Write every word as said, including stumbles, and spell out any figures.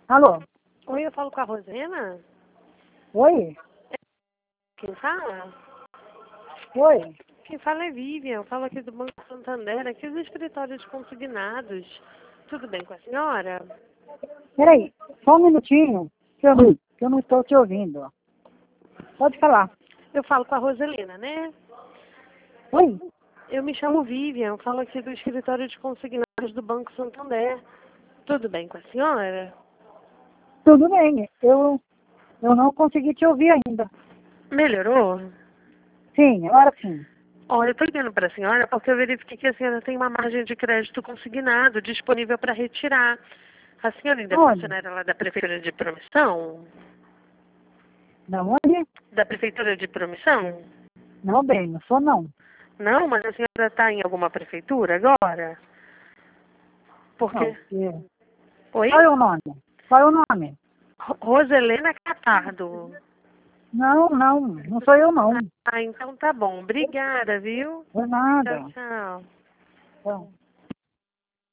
Alô? Oi, eu falo com a Rosena? Oi? Quem fala? Oi? Quem fala é Vivian, eu falo aqui do Banco Santander, aqui do escritório de consignados. Tudo bem com a senhora? Peraí, só um minutinho, que eu não, que eu não estou te ouvindo. Pode falar. Eu falo com a Roselina, né? Oi? Eu me chamo Vivian, eu falo aqui do escritório de consignados do Banco Santander. Tudo bem com a senhora? Tudo bem, eu, eu não consegui te ouvir ainda. Melhorou? Sim, agora sim. Olha, eu estou ligando para a senhora porque eu verifiquei que a senhora tem uma margem de crédito consignado disponível para retirar. A senhora ainda é Onde? funcionária lá da Prefeitura de Promissão? Da onde? Da Prefeitura de Promissão? Não, bem, não sou não. Não, mas a senhora está em alguma prefeitura agora? Porque... Não, porque... Oi? Qual é o nome? Qual é o nome? Ro- Roselena Catardo. Não, não, não sou eu não. Ah, então tá bom. Obrigada, viu? Não é Tchau, nada. tchau. Então,